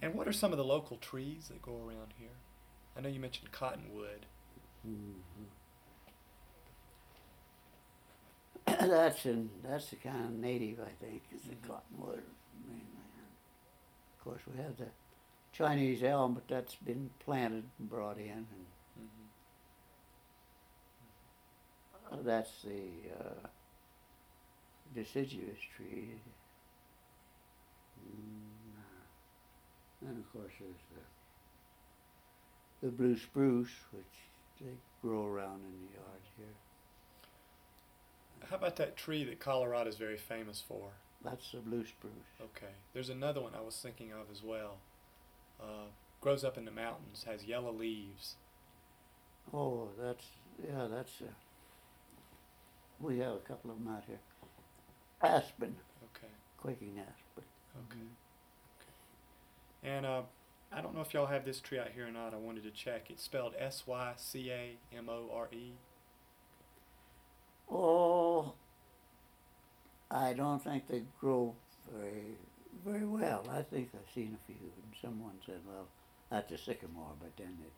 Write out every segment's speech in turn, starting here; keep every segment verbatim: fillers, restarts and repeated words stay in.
And what are some of the local trees that grow around here? I know you mentioned cottonwood. Mm-hmm. that's in that's the kind of native, I think, is the Mm-hmm. cottonwood mainland. Of course, we have the Chinese elm, but that's been planted and brought in, and Mm-hmm. uh, that's the uh, deciduous tree. Mm, and of course, there's the the blue spruce, which they grow around in the yard here. How about that tree that Colorado is very famous for? That's the blue spruce. Okay. There's another one I was thinking of as well. Uh, grows up in the mountains, has yellow leaves. Oh, that's yeah, that's. Uh, we have a couple of them out here. Aspen, Okay. quaking aspen. Okay. Okay. And uh, I don't know if y'all have this tree out here or not. I wanted to check. It's spelled S Y C A M O R E. Oh, I don't think they grow very, very well. I think I've seen a few, and someone said, "Well, that's a sycamore," but then it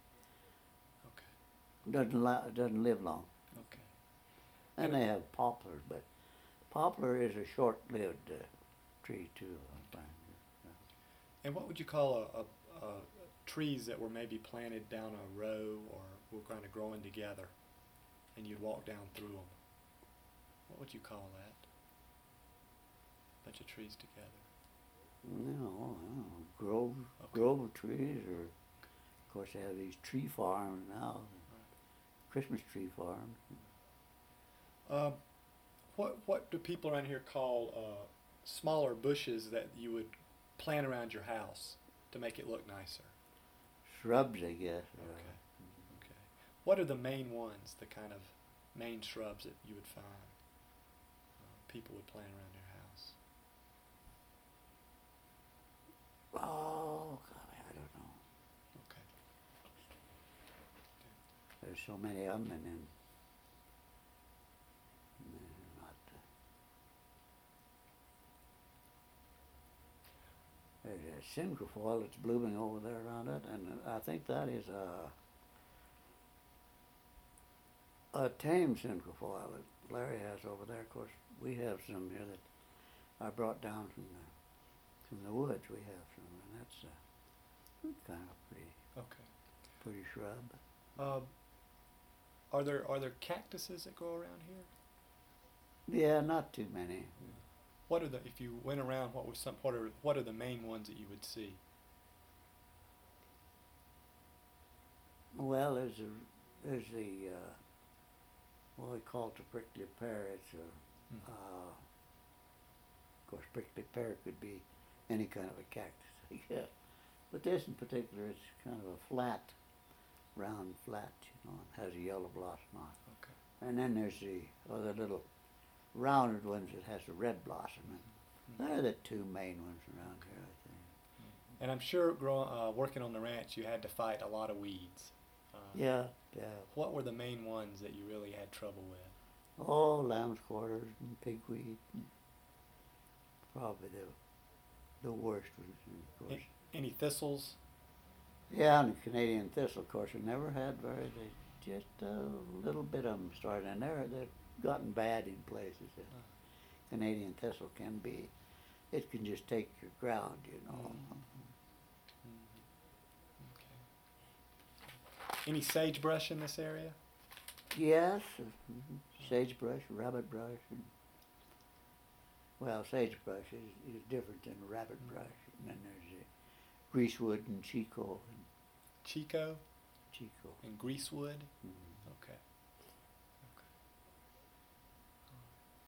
Okay. uh, doesn't li- doesn't live long. Okay. And And they have poplars, but poplar is a short-lived uh, tree too. I find. and what would you call a, a, a trees that were maybe planted down a row or were kind of growing together, and you'd walk down through them? What would you call that? Bunch of trees together. No, I don't know, grove Okay. grove of trees, or of course they have these tree farms now, Christmas tree farms. Um, what what do people around here call uh, smaller bushes that you would plant around your house to make it look nicer? Shrubs, I guess. or- Okay. Okay. What are the main ones, the kind of main shrubs that you would find uh, people would plant around their house? Oh, golly, I don't know. Okay. There's so many of them, and then they're not. Uh, there's a cinquefoil that's blooming over there around it, and I think that is a a tame cinquefoil that Larry has over there. Of course, we have some here that I brought down from the from the woods. We have some, and that's uh, kind of pretty Okay. pretty shrub. Um, are there are there cactuses that grow around here? Yeah, not too many. What are the if you went around? What was some? What are what are the main ones that you would see? Well, there's a, there's the uh, what we call it the prickly pear. It's a, Hmm. uh, of course, prickly pear could be any kind of a cactus, I guess. But this in particular, it's kind of a flat, round flat, you know, and has a yellow blossom on it. Okay. And then there's the other little rounded ones that has a red blossom. And they're the two main ones around here, I think. And I'm sure growing uh, working on the ranch, you had to fight a lot of weeds. Uh, Yeah, yeah. What were the main ones that you really had trouble with? Oh, lamb's quarters and pigweed. And probably the the worst ones, of course. A- Any thistles? Yeah, and the Canadian thistle, of course, I never had very. They just a little bit of them started, and they're they've gotten bad in places. The Uh, Canadian thistle can be, it can just take your ground, you know. Mhm. Okay. Any sagebrush in this area? Yes, mhm, sagebrush, rabbit brush, and well, sagebrush is, is different than rabbit brush. And then there's the greasewood and chico and Chico chico. and greasewood? Mhm. Okay.